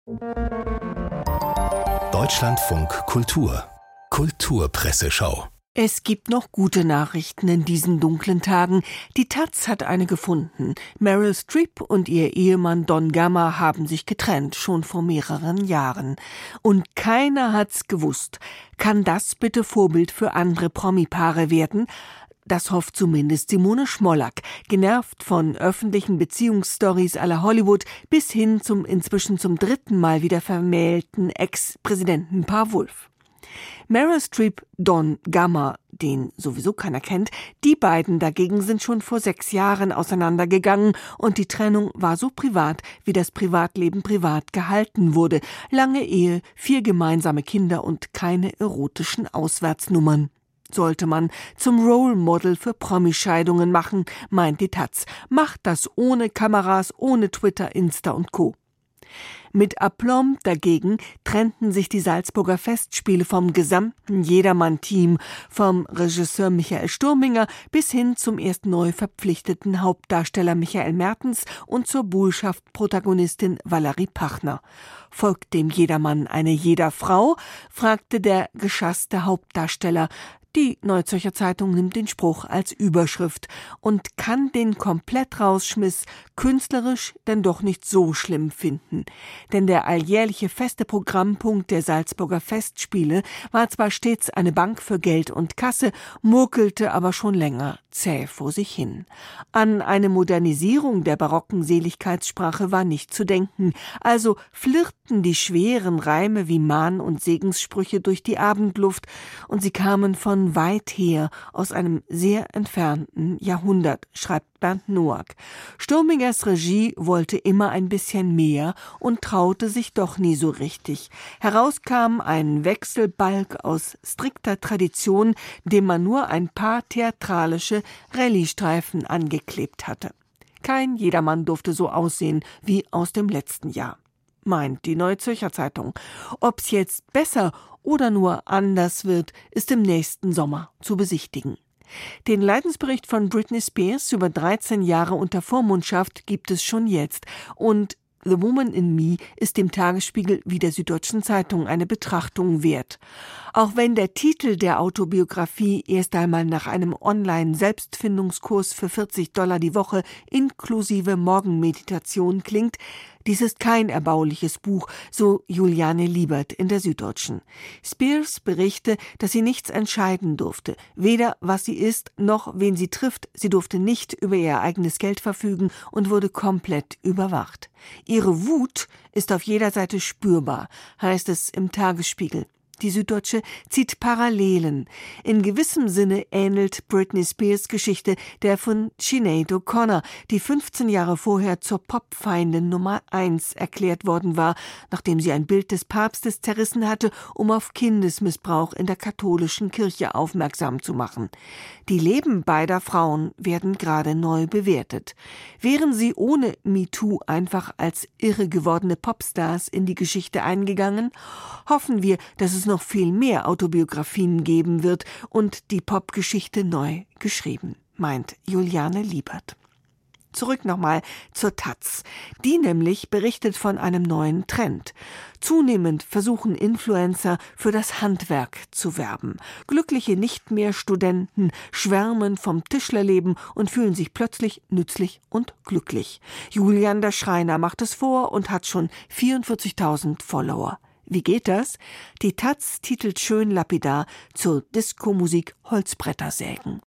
Deutschlandfunk Kultur Kulturpresseschau. Es gibt noch gute Nachrichten in diesen dunklen Tagen. Die taz hat eine gefunden. Meryl Streep und ihr Ehemann Don Gama haben sich getrennt, schon vor mehreren Jahren. Und keiner hat's gewusst. Kann das bitte Vorbild für andere Promi-Paare werden? Das hofft zumindest Simone Schmollack, genervt von öffentlichen Beziehungsstories à la Hollywood bis hin zum inzwischen zum 3. Mal wieder vermählten Ex-Präsidentenpaar Wulff. Meryl Streep, Don Gama, den sowieso keiner kennt, die beiden dagegen sind schon vor 6 Jahren auseinandergegangen und die Trennung war so privat, wie das Privatleben privat gehalten wurde. Lange Ehe, 4 gemeinsame Kinder und keine erotischen Auswärtsnummern. Sollte man zum Role Model für Promi-Scheidungen machen, meint die taz. Macht das ohne Kameras, ohne Twitter, Insta und Co. Mit Aplomb dagegen trennten sich die Salzburger Festspiele vom gesamten Jedermann-Team, vom Regisseur Michael Sturminger bis hin zum erst neu verpflichteten Hauptdarsteller Michael Mertens und zur Bullschaft-Protagonistin Valerie Pachner. Folgt dem Jedermann eine Jederfrau? Fragte der geschasste Hauptdarsteller. Die Neue Zürcher Zeitung nimmt den Spruch als Überschrift und kann den Komplettrausschmiss künstlerisch denn doch nicht so schlimm finden. Denn der alljährliche feste Programmpunkt der Salzburger Festspiele war zwar stets eine Bank für Geld und Kasse, murkelte aber schon länger zäh vor sich hin. An eine Modernisierung der barocken Seligkeitssprache war nicht zu denken, also flirrten die schweren Reime wie Mahn- und Segenssprüche durch die Abendluft und sie kamen von weit her, aus einem sehr entfernten Jahrhundert, schreibt Bernd Noack. Sturmingers Regie wollte immer ein bisschen mehr und traute sich doch nie so richtig. Heraus kam ein Wechselbalg aus strikter Tradition, dem man nur ein paar theatralische Rallye-Streifen angeklebt hatte. Kein Jedermann durfte so aussehen wie aus dem letzten Jahr, meint die Neue Zürcher Zeitung. Ob's jetzt besser oder nur anders wird, ist im nächsten Sommer zu besichtigen. Den Leidensbericht von Britney Spears über 13 Jahre unter Vormundschaft gibt es schon jetzt und The Woman in Me ist dem Tagesspiegel wie der Süddeutschen Zeitung eine Betrachtung wert. Auch wenn der Titel der Autobiografie erst einmal nach einem Online-Selbstfindungskurs für $40 die Woche inklusive Morgenmeditation klingt, dies ist kein erbauliches Buch, so Juliane Liebert in der Süddeutschen. Spears berichte, dass sie nichts entscheiden durfte, weder was sie ist, noch wen sie trifft. Sie durfte nicht über ihr eigenes Geld verfügen und wurde komplett überwacht. Ihre Wut ist auf jeder Seite spürbar, heißt es im Tagesspiegel. Die Süddeutsche zieht Parallelen. In gewissem Sinne ähnelt Britney Spears Geschichte der von Sinead O'Connor, die 15 Jahre vorher zur Popfeindin Nummer 1 erklärt worden war, nachdem sie ein Bild des Papstes zerrissen hatte, um auf Kindesmissbrauch in der katholischen Kirche aufmerksam zu machen. Die Leben beider Frauen werden gerade neu bewertet. Wären sie ohne MeToo einfach als irre gewordene Popstars in die Geschichte eingegangen? Hoffen wir, dass es noch viel mehr Autobiografien geben wird und die Popgeschichte neu geschrieben, meint Juliane Liebert. Zurück nochmal zur taz. Die nämlich berichtet von einem neuen Trend. Zunehmend versuchen Influencer für das Handwerk zu werben. Glückliche nicht mehr Studenten schwärmen vom Tischlerleben und fühlen sich plötzlich nützlich und glücklich. Julian der Schreiner macht es vor und hat schon 44.000 Follower. Wie geht das? Die taz titelt schön lapidar zur Disco-Musik Holzbretter sägen.